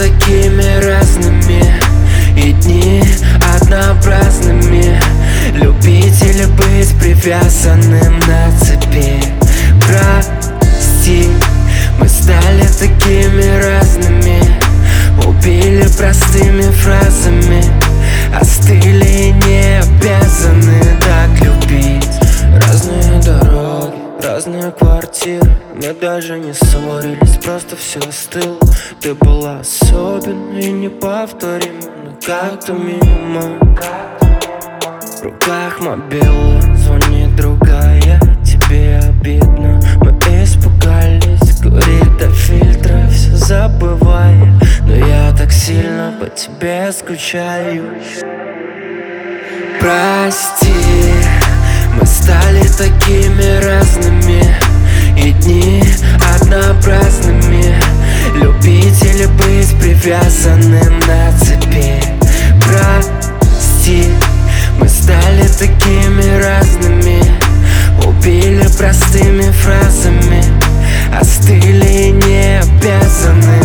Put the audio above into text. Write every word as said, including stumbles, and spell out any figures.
такими разными, и дни однообразными. Любить или быть привязанным на цепи. Прости, мы стали такими разными, убили простыми фразами, остыли и не обязаны так любить. Разные дороги, разные квартиры, мы даже не ссорились, просто все остыло. Ты была особенной и неповторима, но как-то мимо. В руках мобила, звонит другая, тебе обидно. Мы испугались, курить до фильтра, все забывая, но я так сильно по тебе скучаю. Прости, мы стали такими разными, и дни однообразными. Любить или быть привязанным на цепи. Прости, мы стали такими разными, убили простыми фразами, остыли и не обязаны